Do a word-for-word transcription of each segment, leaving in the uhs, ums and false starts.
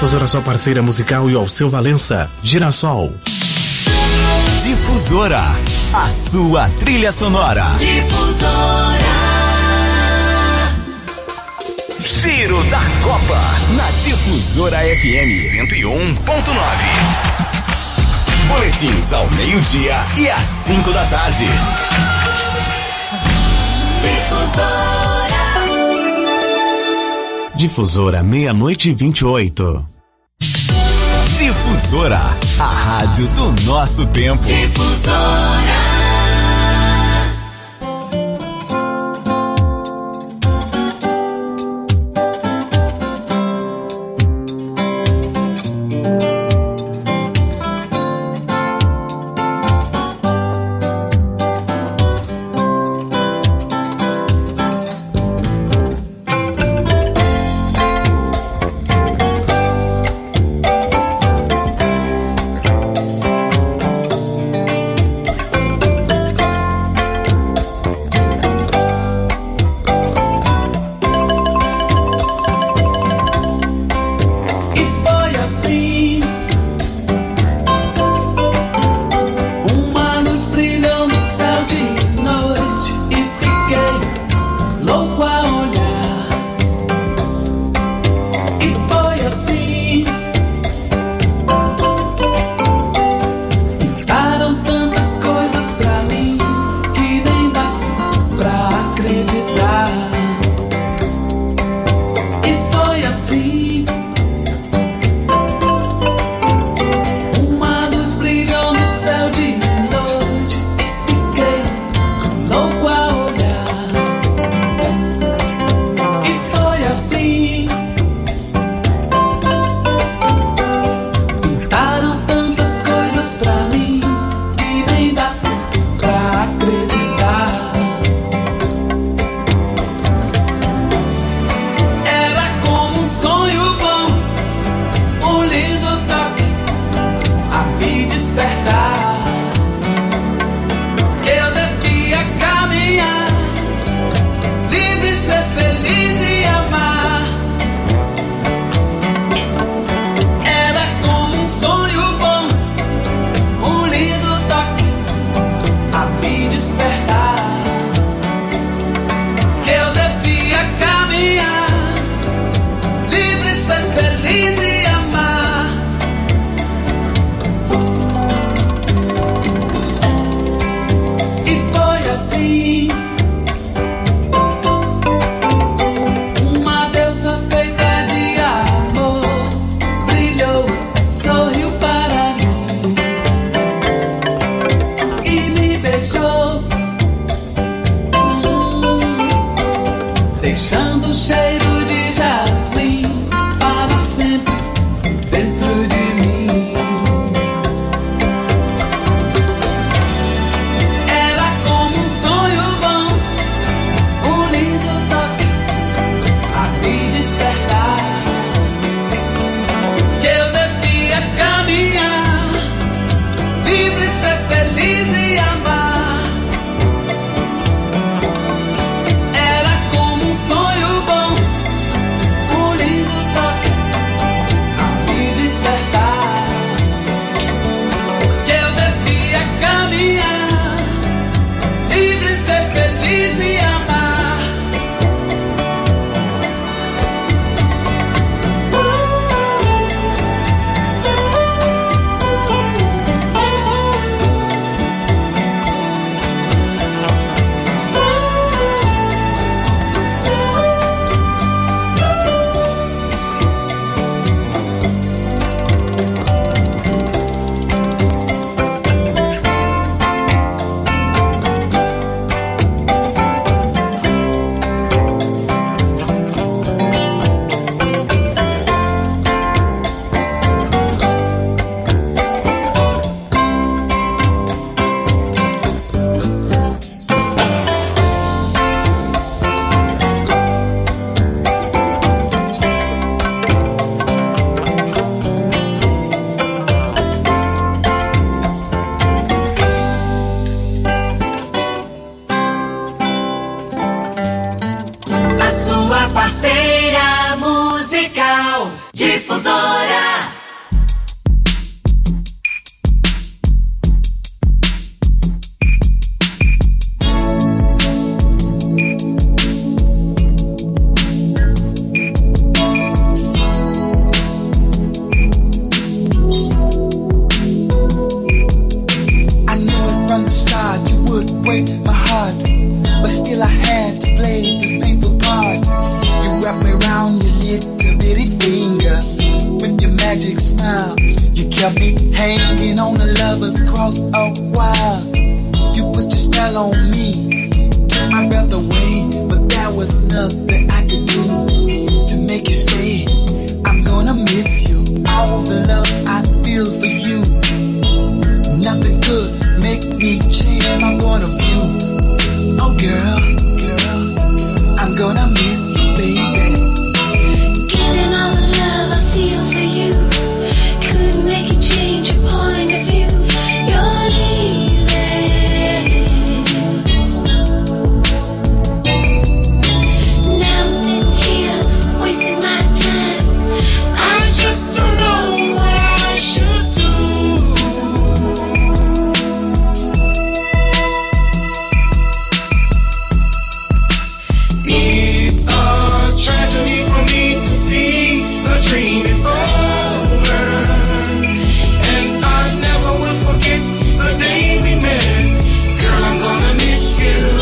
Difusora, sua parceira musical, e ao seu Valença, Girassol. Difusora, a sua trilha sonora. Difusora. Giro da Copa, na Difusora F M cento e um ponto nove. Boletins ao meio-dia e às cinco da tarde. Difusora. Difusora, meia-noite e vinte e oito. Difusora, a rádio do nosso tempo. Difusora. Difusora. Break my heart, but still I had to play this painful part. You wrap me around your little bitty finger with your magic smile. You kept me hanging on a lover's cross a while. You put your spell on me, took my breath away, but there was nothing I could do to make you stay. I'm gonna miss you, all the love I feel for you. Nothing could make me change my point of view. Oh girl, girl, I'm gonna miss you, baby. Given all the love I feel for you, couldn't make you change your point of view. You're leaving. Now I'm sitting here, wasting my time. I just don't know what I should do. Tragedy for me to see the dream is over, and I never will forget the day we met. Girl, I'm gonna miss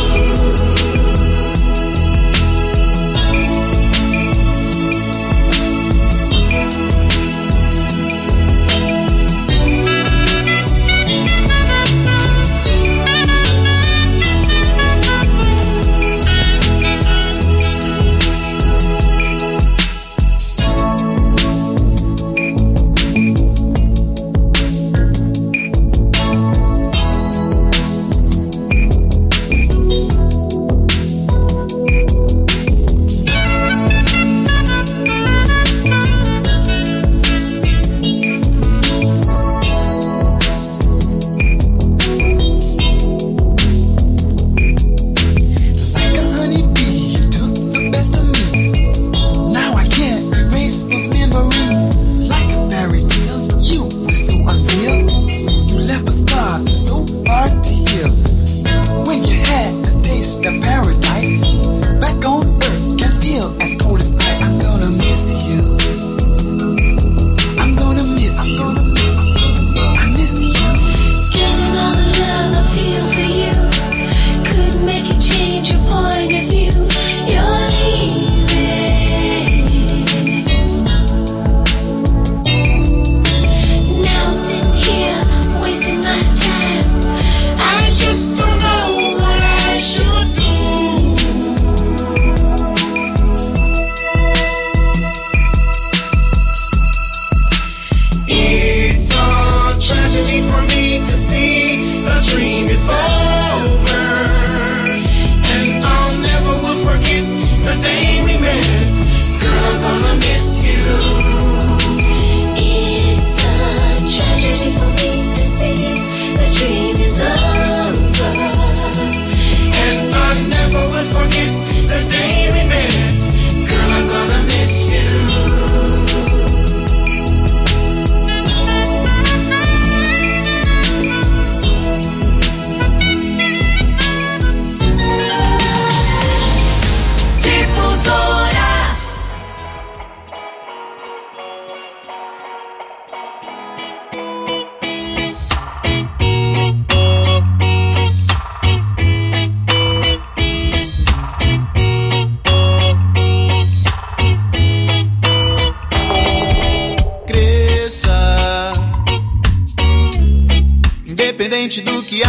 independente do que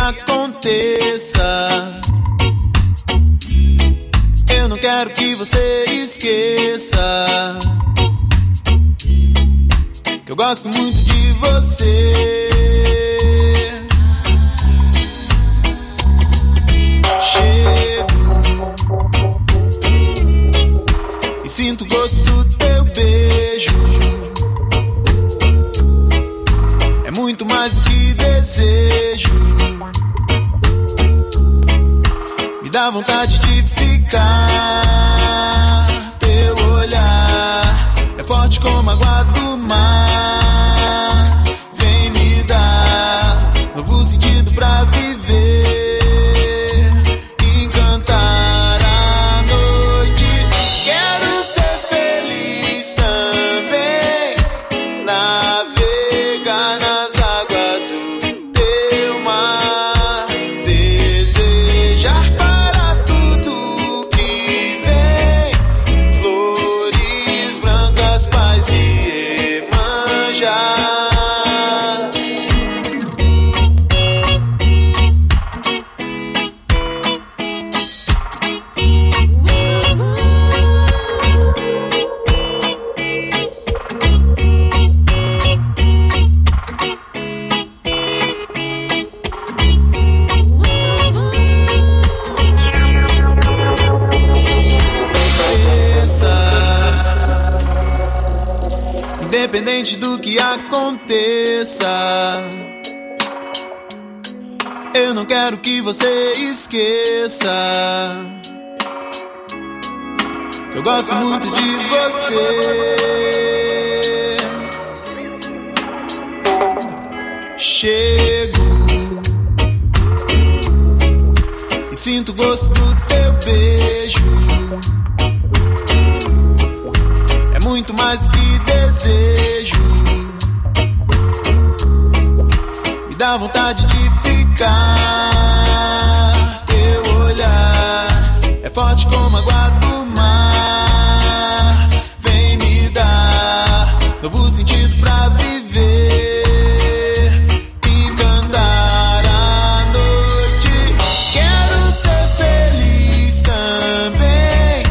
aconteça. Eu não quero que você esqueça que eu gosto muito de você. Chego e sinto o gosto do teu beijo. É muito mais do que desejo. Me dá vontade de ficar. Teu olhar é forte como água Independente do que aconteça, eu não quero que você esqueça que eu gosto muito de você. Chego e sinto o gosto do teu beijo. É muito mais do que desejo. Me dá vontade de ficar. Teu olhar é forte como a água do mar. Vem me dar novo sentido pra viver, encantar a noite. Quero ser feliz também,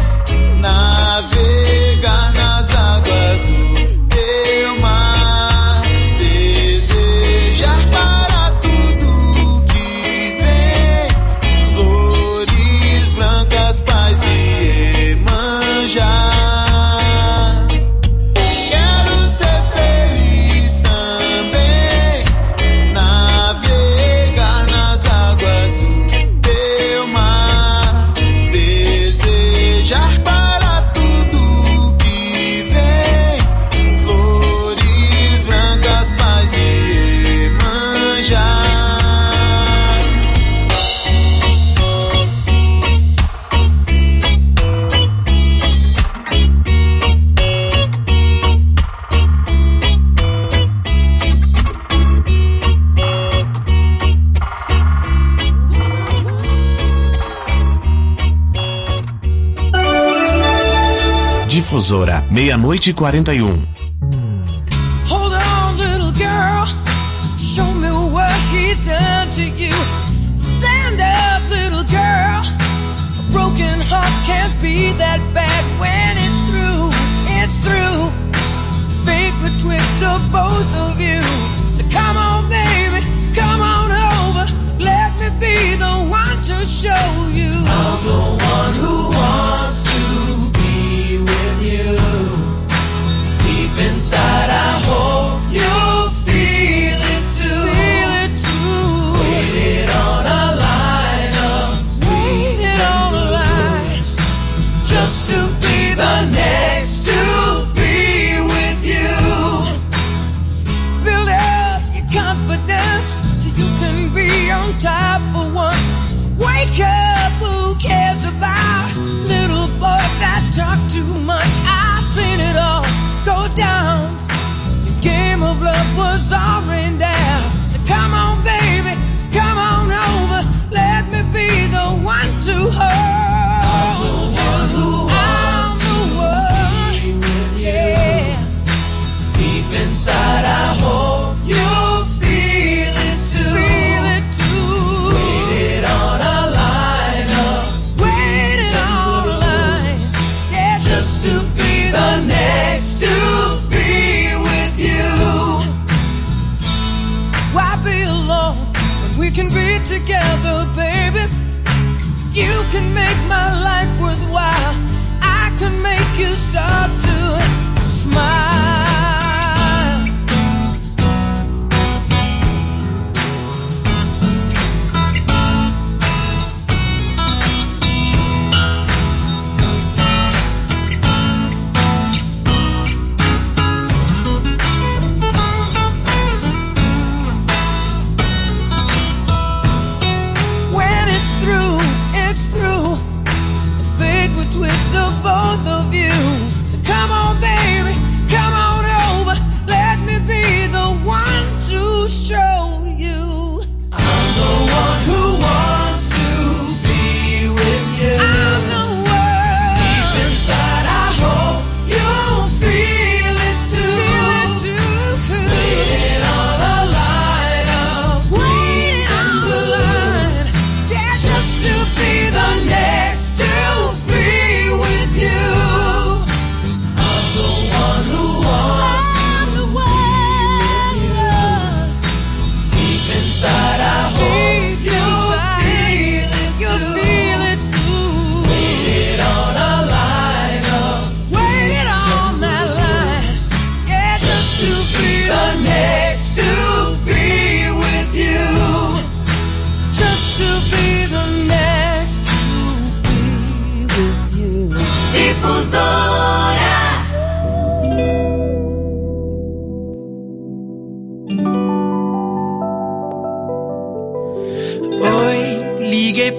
navegar nas águas do teu mar, desejar para tudo que vem, flores brancas, paz e Iemanjá. Quero ser feliz também, navegar nas águas do teu mar, desejar para tudo que vem, flores brancas, paz e Iemanjá. Difusora, meia-noite e quarenta e um. Hold on, little girl, show me what he's done to you. Stand up, little girl, a broken heart can't be that bad when it's through, it's through. Fate betwixt the both of you. So come on, baby, come on over, let me be the one to show you. I'm the one who wants to be with you. Deep inside I hope you feel it too. Feel it too. Waited on a line of waited on a line just to be the next to be with you. Build up your confidence so you can be on top for once. Wake up, who cares about little boy that talk too much? I've seen it all go down. The game of love was all rained down. So come on, baby, come on over, let me be the one to hold. I'm the one who wants to be with you. Yeah. Deep inside I hope you feel it too. Feel it too. Waited on a line up. Waited on a line. Yeah, just to be the next to be with you. Why be alone when we can be together, baby? You can make my life worthwhile. I can make you start to smile. When it's through, it's through. The fate between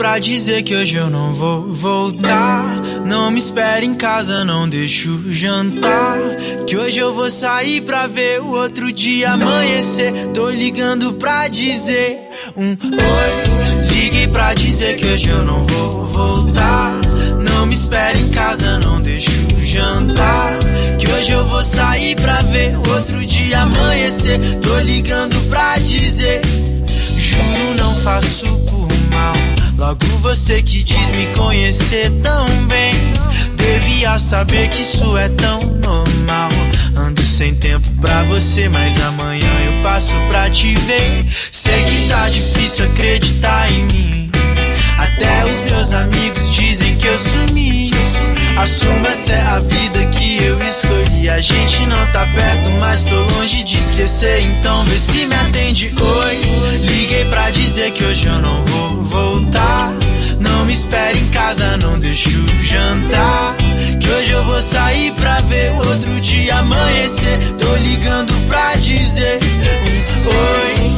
pra dizer que hoje eu não vou voltar. Não me espere em casa, não deixo jantar, que hoje eu vou sair pra ver o outro dia amanhecer. Tô ligando pra dizer um oi. Liguei pra dizer que hoje eu não vou voltar. Não me espere em casa, não deixo jantar, que hoje eu vou sair pra ver o outro dia amanhecer. Tô ligando pra dizer, juro não faço por mal. Logo você que diz me conhecer tão bem, devia saber que isso é tão normal. Ando sem tempo pra você, mas amanhã eu passo pra te ver. Sei que tá difícil acreditar em mim, até os meus amigos dizem que eu sumi. Assumo, essa é a vida que eu escolhi. A gente não tá perto, mas tô longe de esquecer. Então vê se me atende, oi. Liguei pra dizer que hoje eu não vou voltar. Não me espere em casa, não deixo jantar, que hoje eu vou sair pra ver o outro dia amanhecer. Tô ligando pra dizer um oi.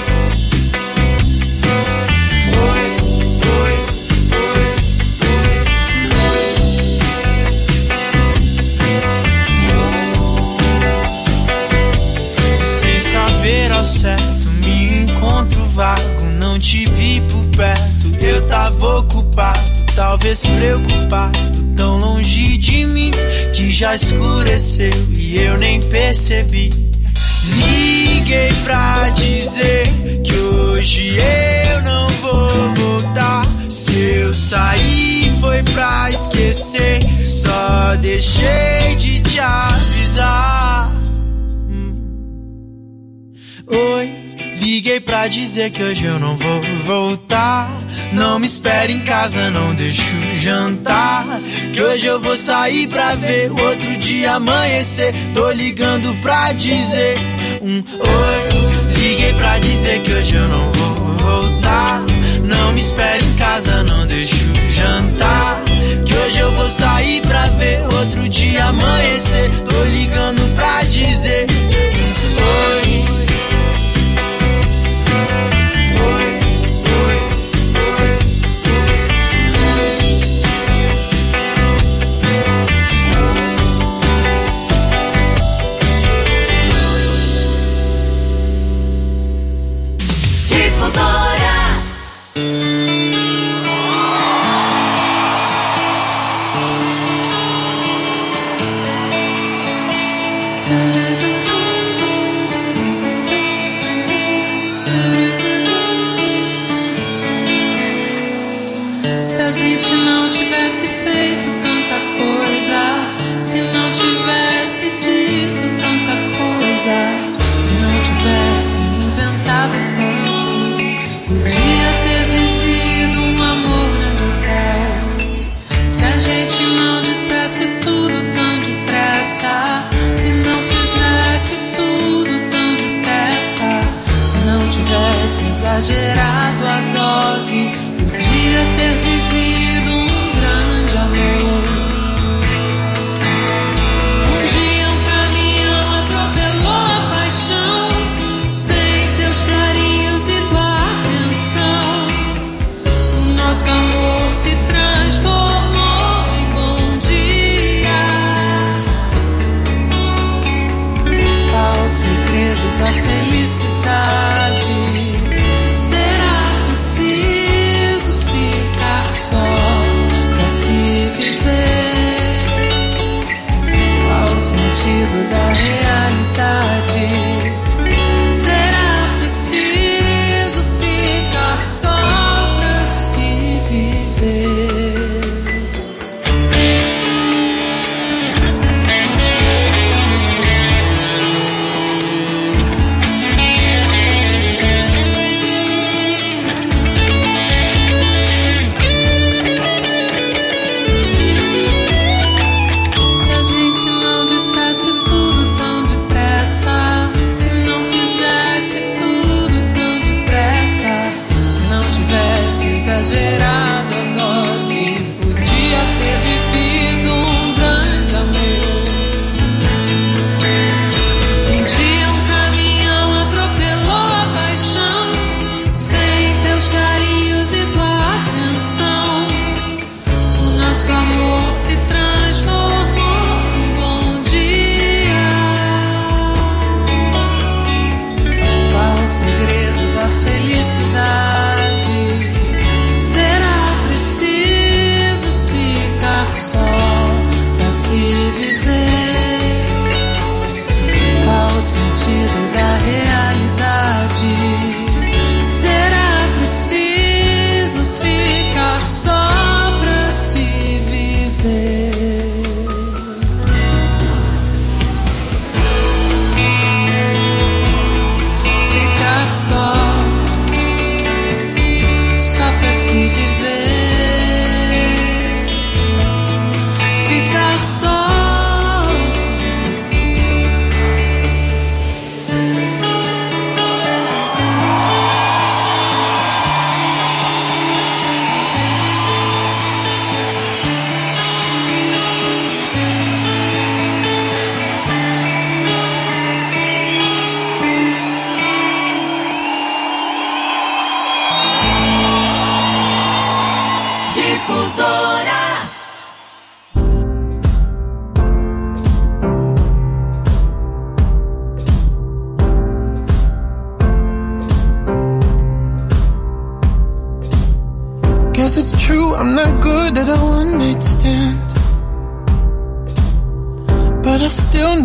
Ao certo, me encontro vago, não te vi por perto, eu tava ocupado, talvez preocupado, tão longe de mim, que já escureceu e eu nem percebi. Liguei pra dizer que hoje eu não vou voltar. Se eu sair foi pra esquecer, só deixei de te avisar. Oi, liguei pra dizer que hoje eu não vou voltar. Não me espere em casa, não deixo jantar, que hoje eu vou sair pra ver o outro dia amanhecer. Tô ligando pra dizer um oi. Liguei pra dizer que hoje eu não vou voltar. Não me espere em casa, não deixo jantar, que hoje eu vou sair pra ver o outro dia amanhecer. Tô ligando pra dizer um oi. Se a gente não tivesse feito tanta coisa, se não tivesse dito tanta coisa, se não tivesse inventado tanto, podia ter vivido um amor no hotel. Se a gente não dissesse tudo tão depressa, se não fizesse tudo tão depressa, se não tivesse exagerado a dose, podia ter vivido um grande amor. Um dia um caminhão atropelou a paixão, sem teus carinhos e tua atenção. O nosso amor se transformou em bom dia. Qual o segredo da felicidade? Será preciso ficar só pra se viver? Qual o sentido da realidade? Será preciso ficar só pra se viver?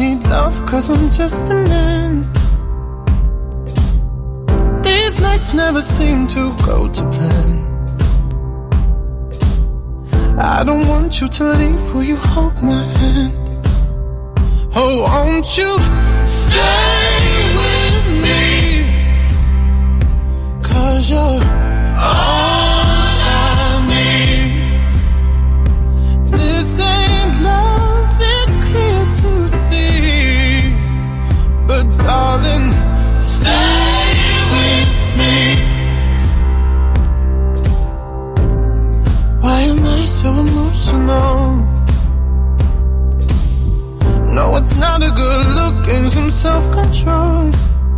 need love, cause I'm just a man. These nights never seem to go to plan. I don't want you to leave, will you hold my hand? Oh, won't you stay with me? Cause you're all I need. This ain't love, it's clear to see. But darling, stay with me. Why am I so emotional? No, it's not a good look and some self-control.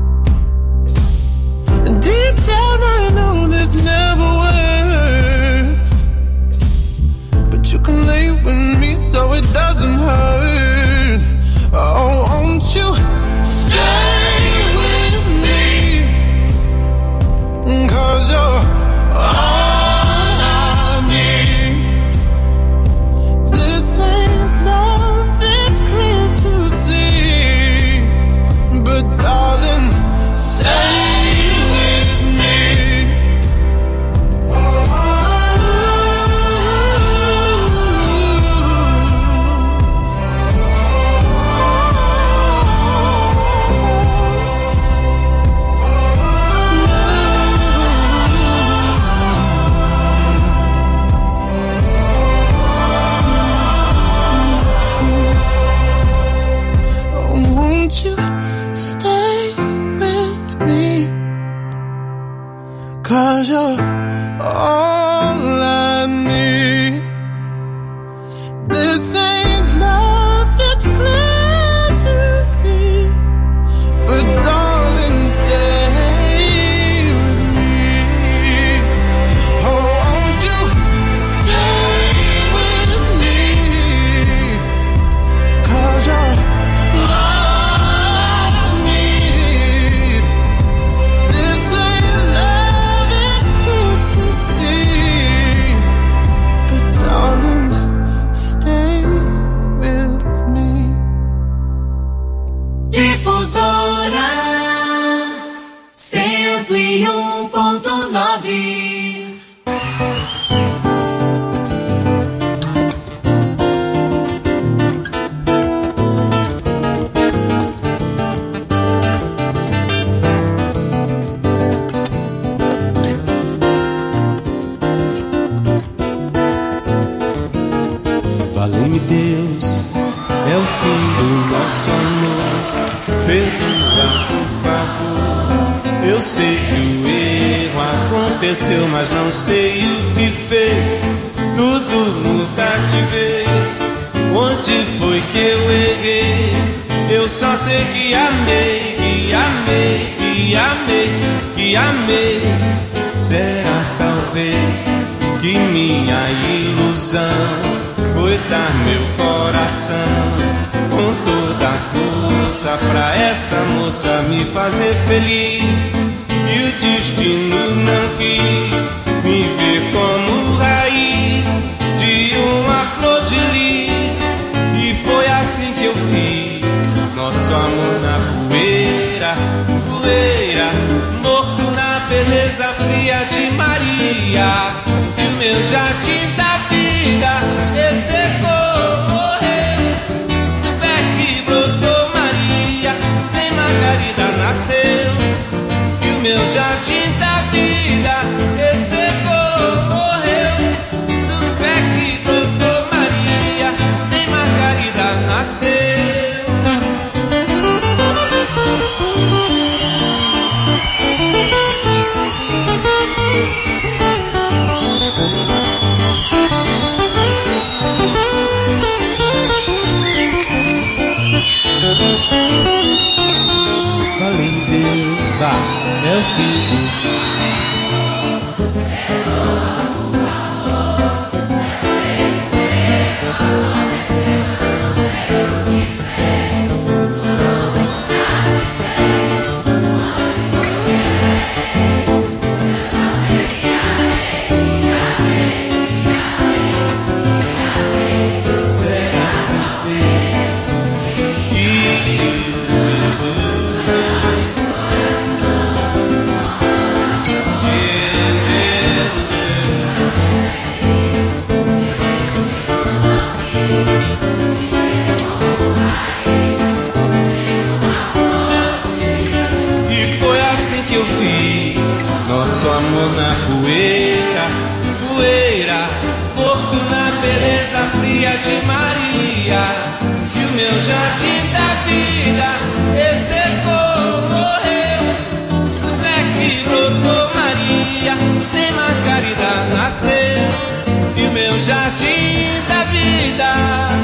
And deep down I know this never works, but you can lay with me so it doesn't hurt. Oh, won't you stay with me? Cause you're all I need. This ain't love, it's clear to see. But darling, stay with me. Oh, won't you stay with me? Cause you're all I need. This ain't love, it's clear to see. But darling, stay with me. Oh, won't you stay with me? Cause you're all I need. This ain't love, it's clear to see. But darling, stay with me. Difusora cento e um ponto nove. Valeu-me Deus, é o fim do nosso amor. Perdoa, por favor. Eu sei que o erro aconteceu, mas não sei o que fez tudo mudar de vez. Onde foi que eu errei? Eu só sei que amei, que amei, que amei, que amei. Será talvez que minha ilusão foi dar meu coração com toda a força pra essa moça me fazer feliz. E o destino não quis me ver como raiz de uma flor de lis. E foi assim que eu vi nosso amor na poeira, poeira, morto na beleza fria de Maria. E o meu jardim da vida ressecou, morreu. Do pé que brotou Maria, nem Margarida nasceu. E o meu jardim da vida ressecou, morreu. Do pé que brotou Maria, nem Margarida nasceu. Valeu Deus, vá, é o fim. Será que fez? E na poeira, poeira, morto na beleza fria de Maria. E o meu jardim da vida ressecou, morreu. Do pé que brotou Maria, nem Margarida nasceu. E o meu jardim da vida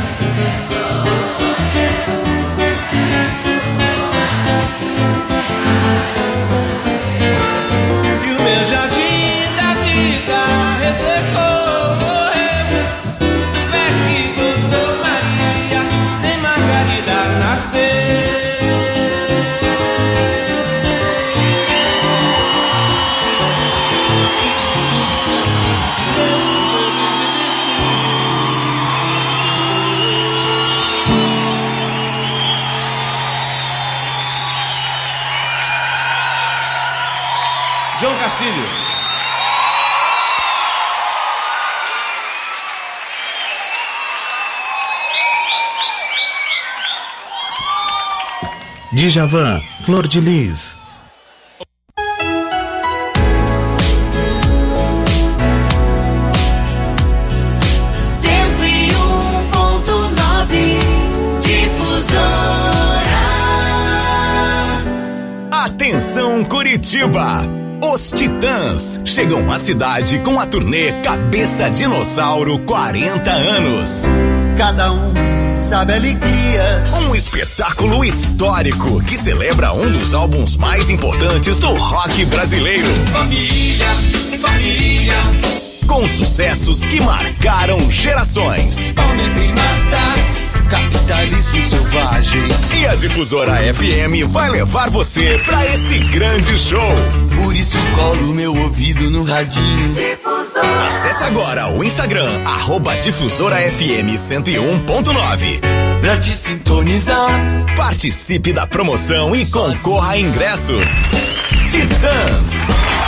meu jardim da vida ressecou, morreu. Do pé que brotou Maria, nem Margarida nasceu. João Castilho. Djavan, Flor de Lis. cento e um ponto nove Difusora. Atenção Curitiba! Os Titãs chegam à cidade com a turnê Cabeça Dinossauro quarenta anos. Cada um sabe a alegria. Um espetáculo histórico que celebra um dos álbuns mais importantes do rock brasileiro. Família, família. Com sucessos que marcaram gerações. Homem primata, capitalismo selvagem. E a Difusora F M vai levar você pra esse grande show. Por isso colo meu ouvido no radinho. Difusora. Acesse agora o Instagram, arroba Difusora F M cento e um ponto nove. Pra te sintonizar. Participe da promoção e concorra a ingressos. Titãs.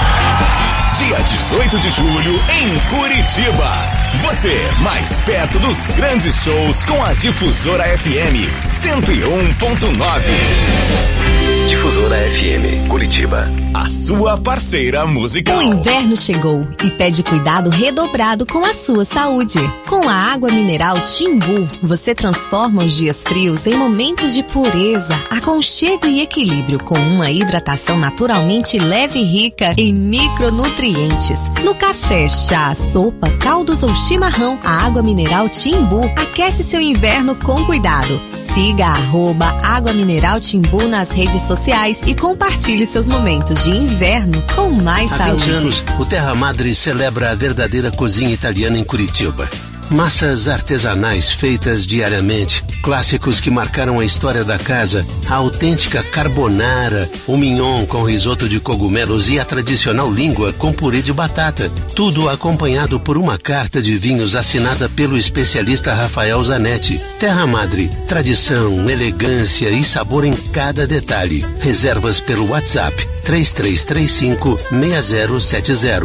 Dia dezoito de julho em Curitiba. Você mais perto dos grandes shows com a Difusora F M cento e um ponto nove. Difusora F M, Curitiba. A sua parceira musical. O inverno chegou e pede cuidado redobrado com a sua saúde. Com a água mineral Timbu, você transforma os dias frios em momentos de pureza, aconchego e equilíbrio com uma hidratação naturalmente leve e rica em micronutrientes. No café, chá, sopa, caldos ou chimarrão, a água mineral Timbu aquece seu inverno com cuidado. Siga a arroba Água Mineral Timbu nas redes sociais e compartilhe seus momentos de inverno com mais Há saúde. vinte anos, o Terra Madre celebra a verdadeira cozinha italiana em Curitiba. Massas artesanais feitas diariamente, clássicos que marcaram a história da casa, a autêntica carbonara, o mignon com risoto de cogumelos e a tradicional língua com purê de batata. Tudo acompanhado por uma carta de vinhos assinada pelo especialista Rafael Zanetti. Terra Madre, tradição, elegância e sabor em cada detalhe. Reservas pelo WhatsApp três três três cinco seis zero sete zero.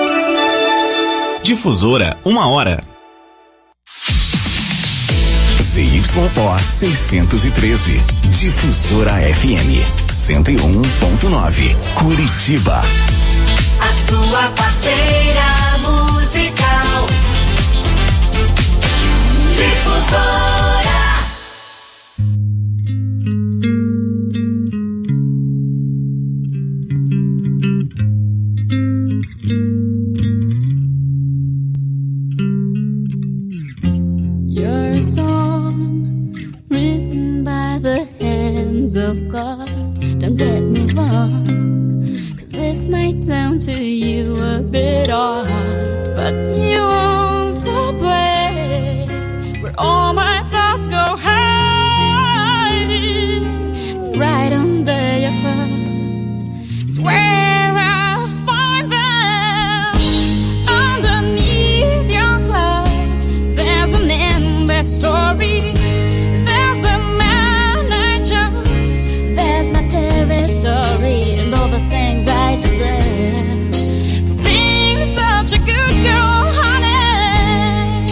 Difusora, uma hora. Z Y O seiscentos e treze. Difusora F M cento e um ponto nove. Curitiba. A sua parceira musical. Difusora. You're a song written by the hands of God. Don't get me wrong, 'cause this might sound to you a bit odd, but you own the place where all my thoughts go hiding. Right under your clothes is where I find them. Underneath your clothes there's an endless story. There's the man I chose, there's my territory, and all the things I deserve for being such a good girl, honey.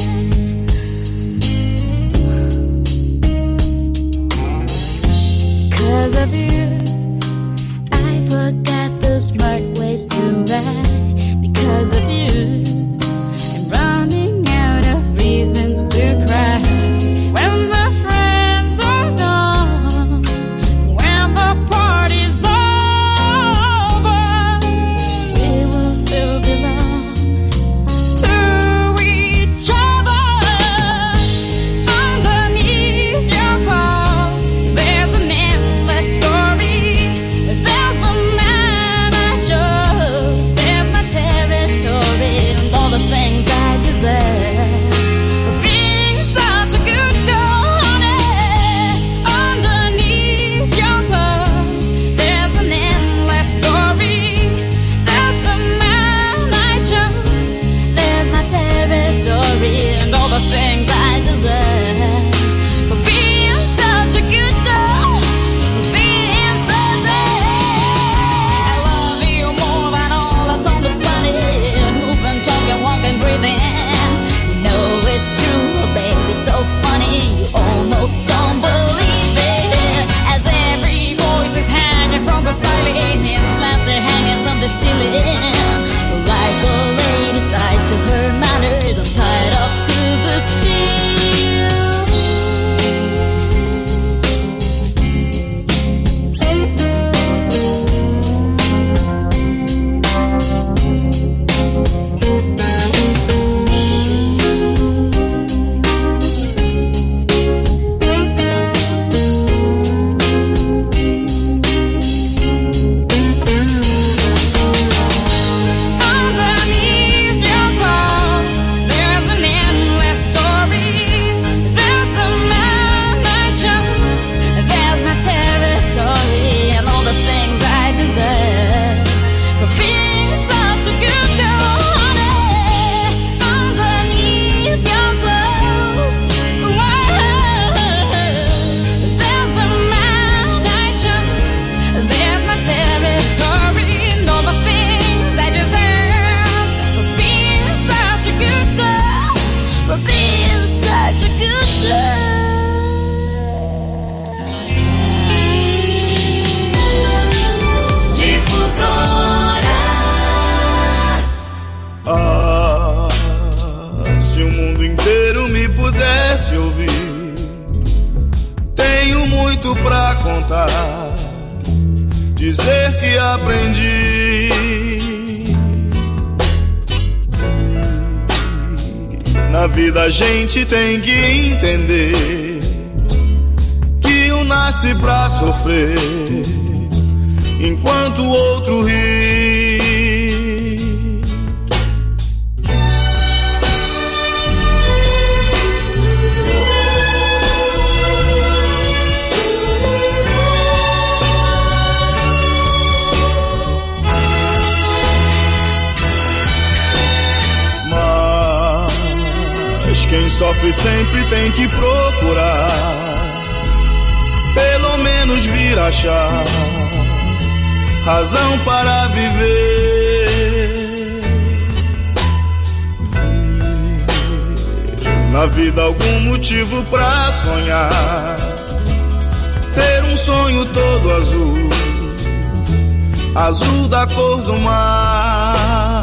'Cause of you I forgot the smart ways to lie because of you, and running out of reasons to cry. When the friends are gone, when the party's over, we will still belong to each other. Underneath your clothes, there's an endless story. There's a man I chose, there's my territory, and all the things I deserve for being such a good girl, honey. Underneath your clothes, there's an endless story. There's the man I chose, there's my territory, and all the things I deserve for being such a good girl, for being such a. I love you more than all that's on the planet, moving, talking, walking, breathing. You know it's true, baby, it's so funny, you almost don't believe it. As every voice is hanging from the ceiling, and laughter hanging from the ceiling. Like a lady tied to her manners, I'm tied up to the steel. Underneath your clothes, there's an endless story. There's the man I chose, there's my territory, and all the things I deserve for being such a good girl, honey. Underneath your clothes, whoa, there's the man I chose, there's my territory, and all the things I deserve for being such a good girl, for being such a good girl. Ah, se o mundo inteiro me pudesse ouvir, tenho muito pra contar, dizer que aprendi. Na vida a gente tem que entender que um nasce pra sofrer, enquanto o outro ri. Mas quem sofre sempre tem que procurar, pelo menos vir achar razão para viver. Ver na vida algum motivo pra sonhar, ter um sonho todo azul, azul da cor do mar.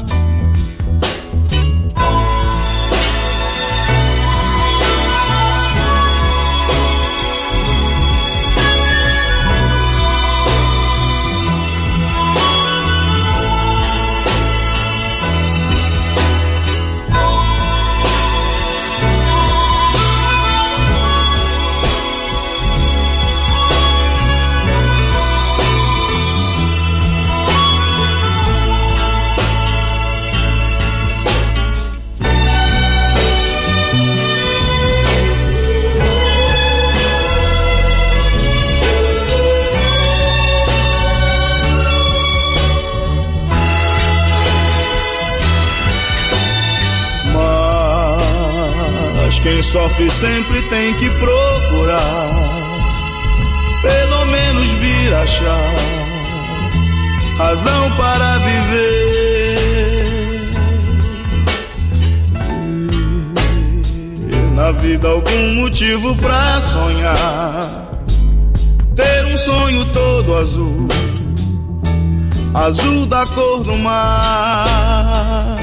Quem sofre sempre tem que procurar, pelo menos vir achar razão para viver. Ver na vida algum motivo pra sonhar, ter um sonho todo azul, azul da cor do mar.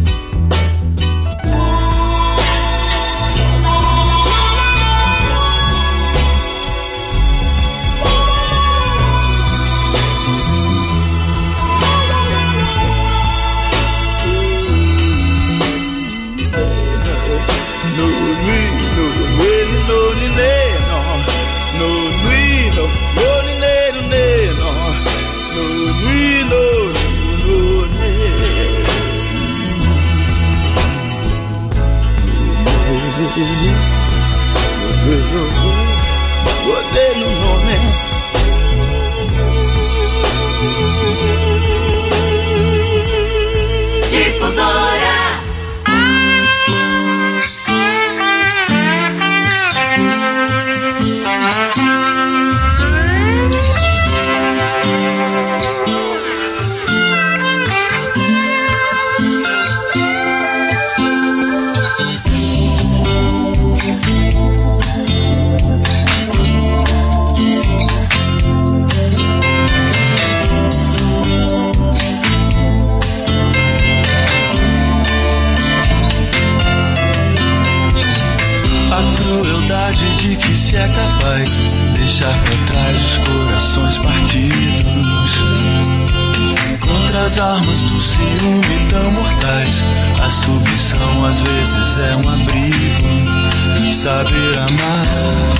De que se é capaz deixar pra trás os corações partidos. Contra as armas do ciúme tão mortais, a submissão às vezes é um abrigo. Saber amar,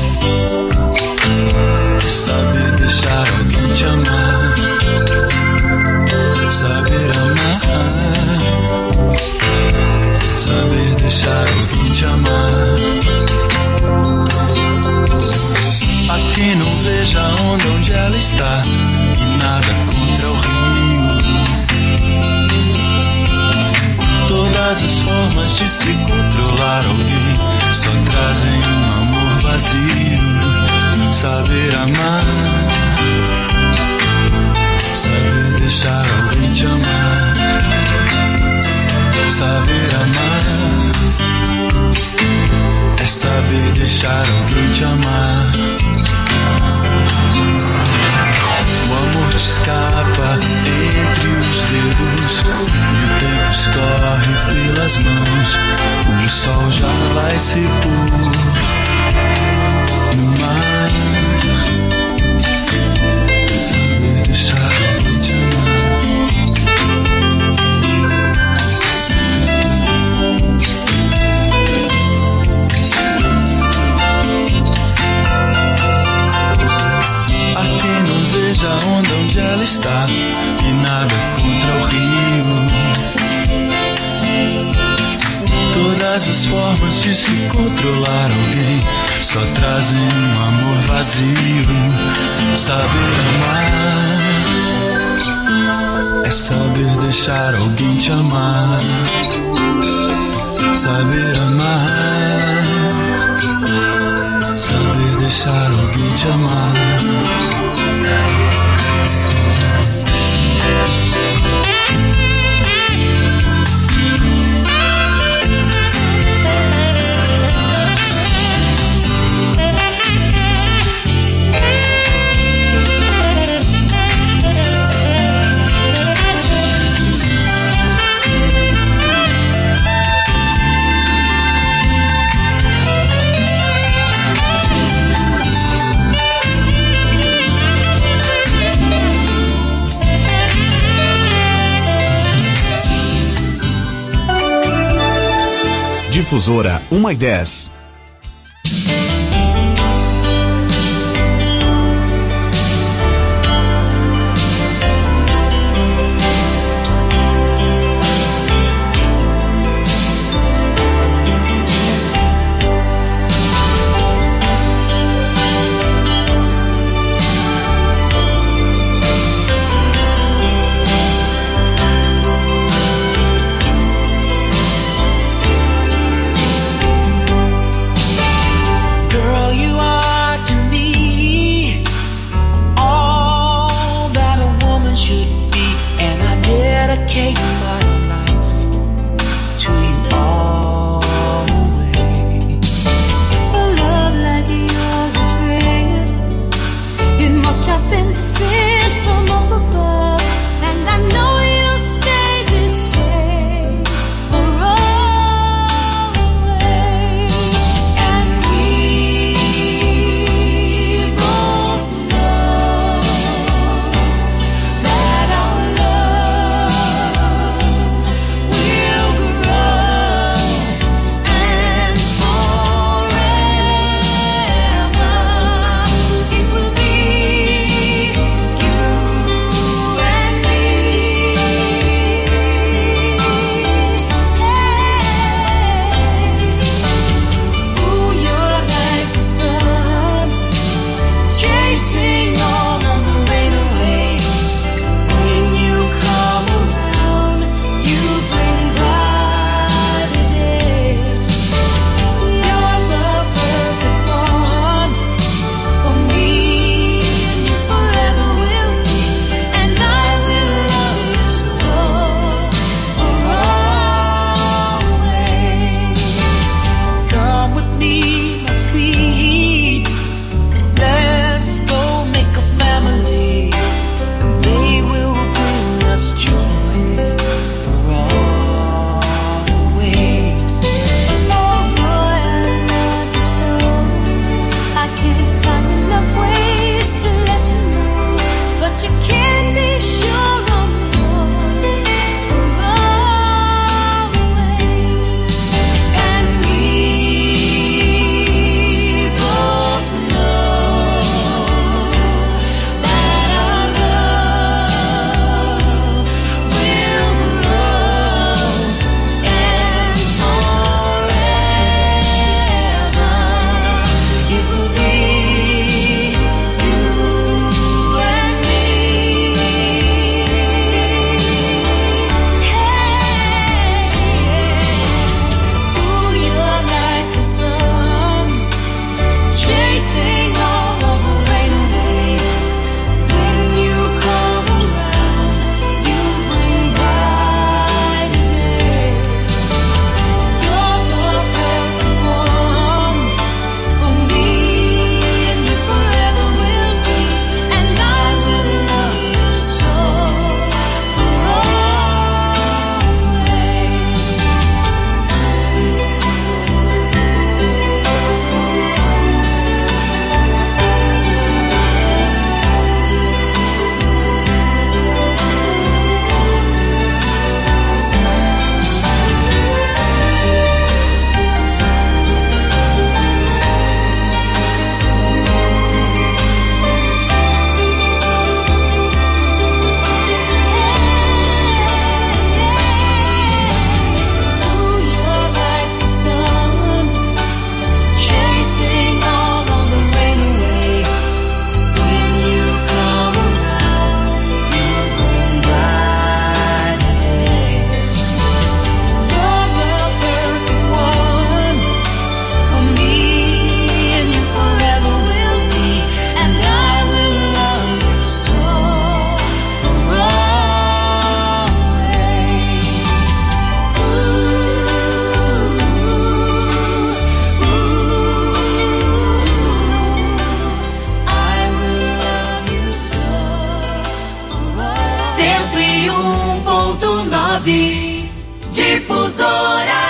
saber deixar alguém te amar. Saber amar, saber deixar alguém te amar. A quem não veja a onda onde ela está, e nada contra o rio. Todas as formas de se controlar alguém só trazem um amor vazio. Saber amar, saber deixar alguém te amar. Saber amar é saber deixar alguém te amar. O amor te escapa entre os dedos e o tempo escorre pelas mãos. O sol já vai se pôr no mar. Saber deixar alguém te amar. Veja a onda onde ela está, e nada contra o rio. Todas as formas de se controlar alguém só trazem um amor vazio. Saber amar é saber deixar alguém te amar. Saber amar, saber deixar alguém te amar. Difusora uma e dez. Sent from up above, and nove Difusora.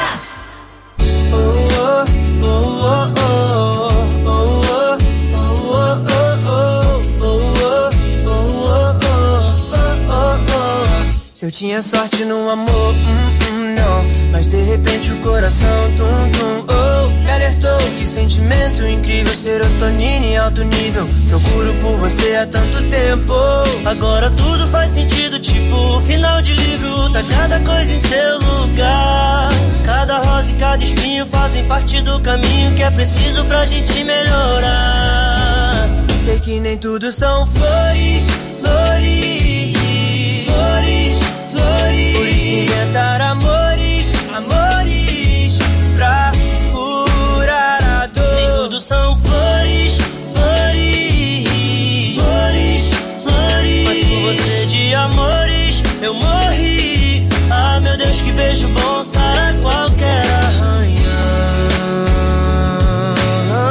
Se eu tinha sorte no amor, hum, hum, não. Mas de repente o coração, tum, tum, oh, me alertou. Que sentimento incrível, serotonina em alto nível. Procuro por você há tanto tempo. Agora tudo faz sentido, tipo final de livro. Tá cada coisa em seu lugar. Cada rosa e cada espinho fazem parte do caminho que é preciso pra gente melhorar. Sei que nem tudo são flores, flores, flores, flores. Por isso inventar amores, amores pra curar a dor. Nem tudo são flores, flores, flores, flores. Mas por você de amores eu morri. Ah, meu Deus, que beijo bom sara qualquer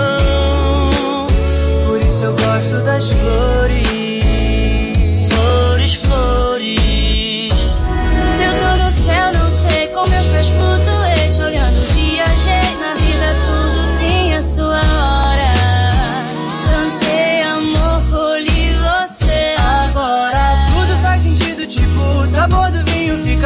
arranhão. Por isso eu gosto das flores, flores.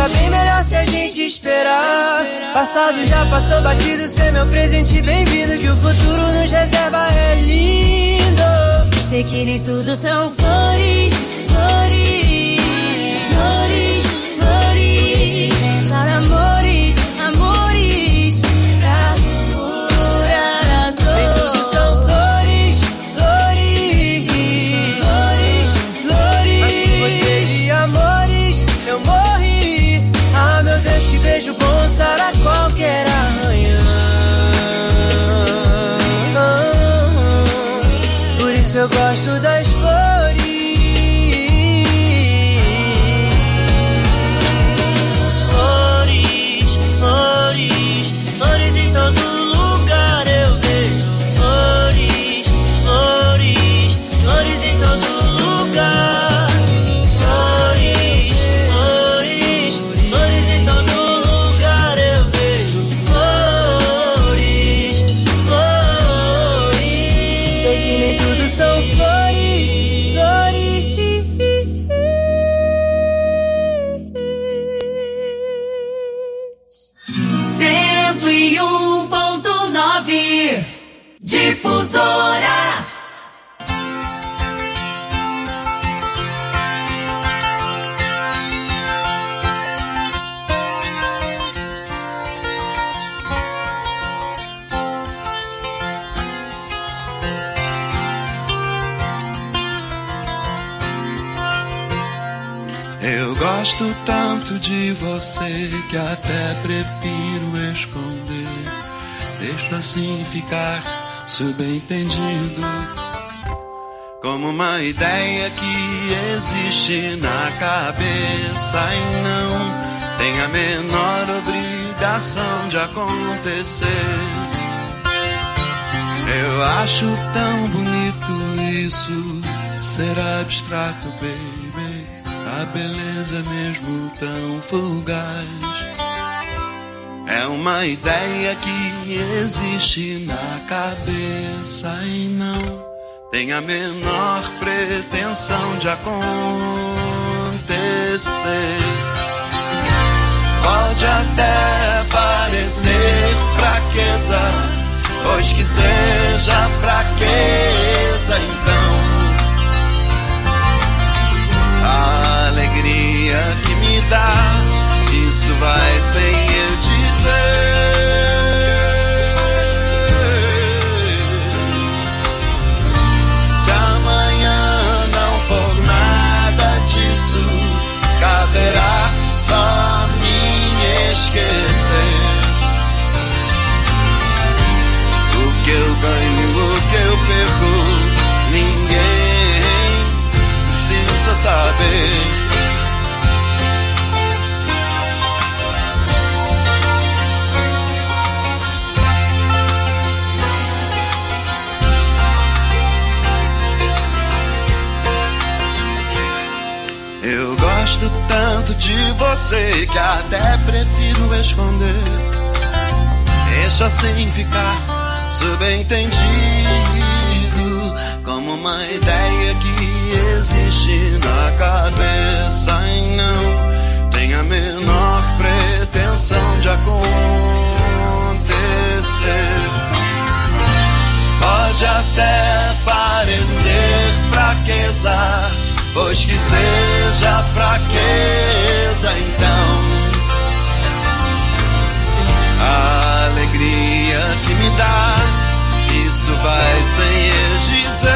tava bem melhor se a gente esperar. Passado já passou batido, cê é meu presente bem-vindo. Que o futuro nos reserva é lindo. Sei que nem tudo são flores, flores, flores, flores. Inventar amores, amores pra curar a dor. Nem tudo são flores, flores, flores, flores. Mas por você de amores eu morri. Ah, meu Deus, que beijo bom sara qualquer arranhão. Por isso eu gosto das flores. Flores, flores, flores em todo lugar eu vejo. Flores, flores, flores em todo lugar. Flores, flores, flores em todo lugar eu vejo. Flores, flores. Sei que nem tudo são flores, flores. Cento e um ponto nove Difusora. Eu gosto tanto de você que até prefiro esconder. Deixo assim ficar subentendido, como uma ideia que existe na cabeça e não tem a menor obrigação de acontecer. Eu acho tão bonito isso, ser abstrato, baby. A beleza mesmo tão fugaz é uma ideia que existe na cabeça e não tem a menor pretensão de acontecer. Pode até parecer fraqueza, pois que seja fraqueza então. A alegria que me dá, isso vai sem eu dizer. Se amanhã não for nada disso, caberá só a mim esquecer. O que eu ganho, o que eu perco, ninguém precisa saber. Eu gosto tanto de você que até prefiro esconder. Deixa assim ficar subentendido, como uma ideia que existe na cabeça e não tem a menor pretensão de acontecer. Pode até parecer fraqueza, pois que seja fraqueza então. A alegria que me dá, isso vai sem eu dizer.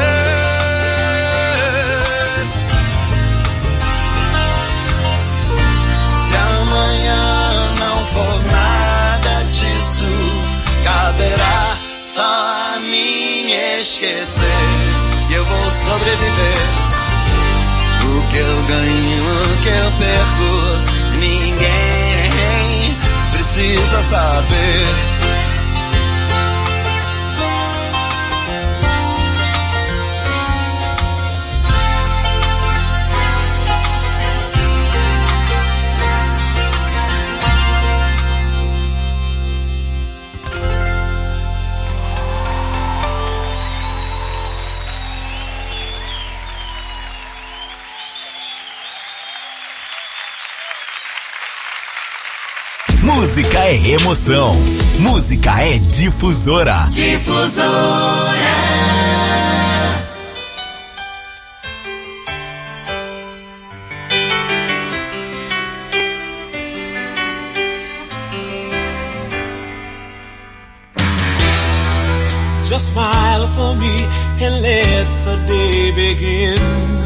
Se amanhã não for nada disso, caberá só a mim esquecer. E eu vou sobreviver. O que eu ganho, o que eu perco, ninguém precisa saber. Música é emoção. Música é Difusora. Difusora. Just smile for me and let the day begin.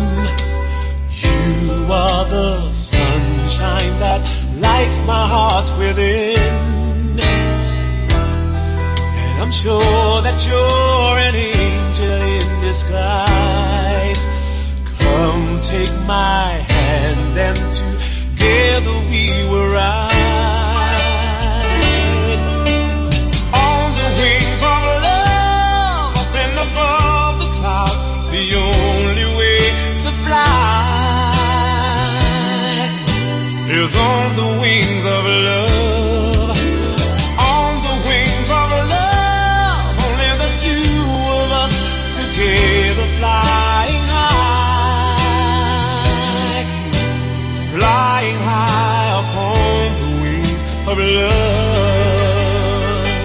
You are the sunshine that lights my heart within. And I'm sure that you're an angel in disguise. Come take my hand and together we will ride on the wings of love up and above the clouds. The only way to fly is on the wings of love. On the wings of love, only the two of us together flying high, flying high upon the wings of love.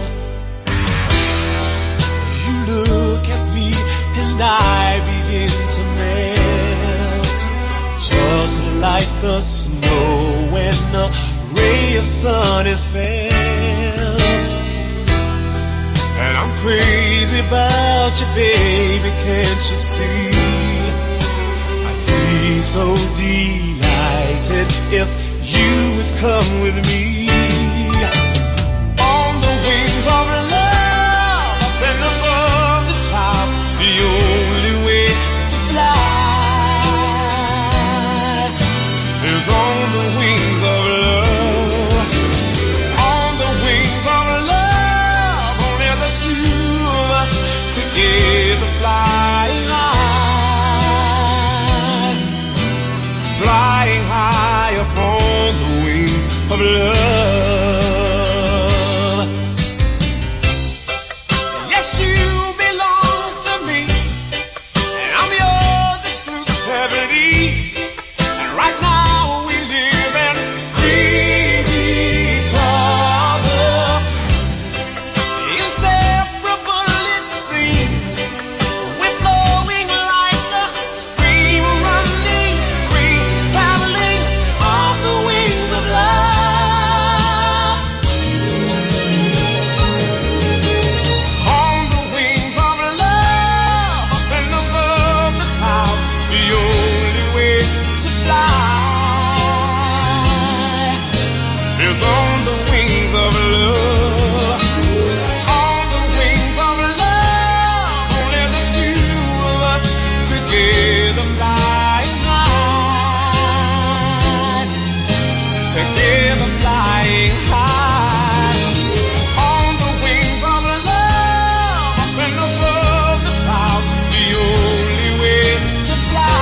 You look at me and I begin to melt, just like the snow when a ray of sun is felt. And I'm crazy about you, baby, can't you see? I'd be so delighted if you would come with me. On the wings of love, up and above the clouds, the only way to fly is on the wings of love. On the wings of love, only the two of us together flying high, flying high upon the wings of love. Yes, you belong to me, and I'm yours exclusively. And right now we live and breathe each other, inseparable it seems. We're flowing like a stream, running, free, traveling on the wings of love. On the wings of love, up and above the clouds, the only way to fly is on the wings of love. On the wings of love, only the two of us together flying high, together flying high. On the wings of love, up and above the clouds, the only way to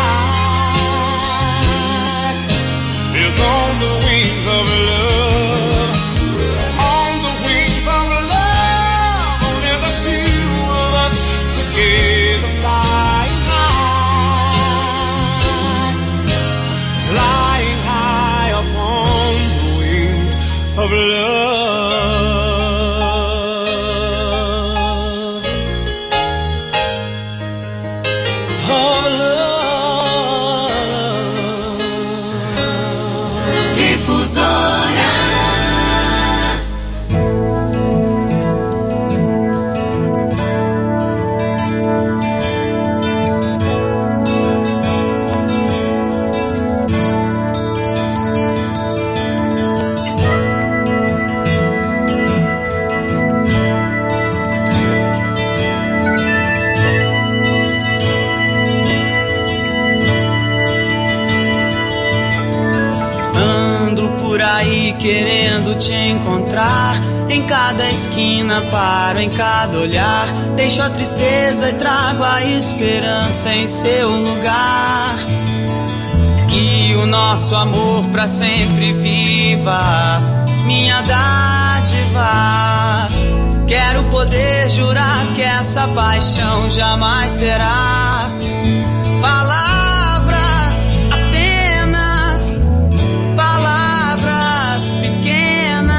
fly is on the wings of love. On the wings of love, only the two of us together flying high, flying high upon the wings of love, of love. Difusora. Ando por aí querendo te encontrar. Em cada esquina paro, em cada olhar. Deixo a tristeza e trago a esperança em seu lugar. Que o nosso amor pra sempre viva, minha dádiva. Quero poder jurar que essa paixão jamais será palavras, apenas palavras pequenas.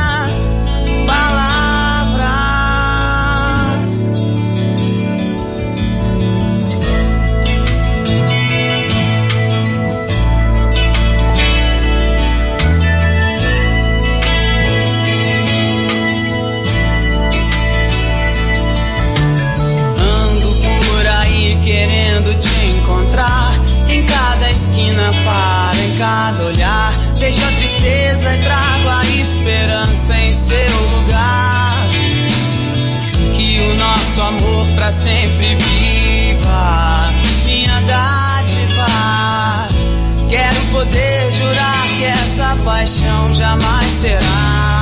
tristeza e trago a esperança em seu lugar. Que o nosso amor pra sempre viva, minha dádiva. Quero poder jurar que essa paixão jamais será.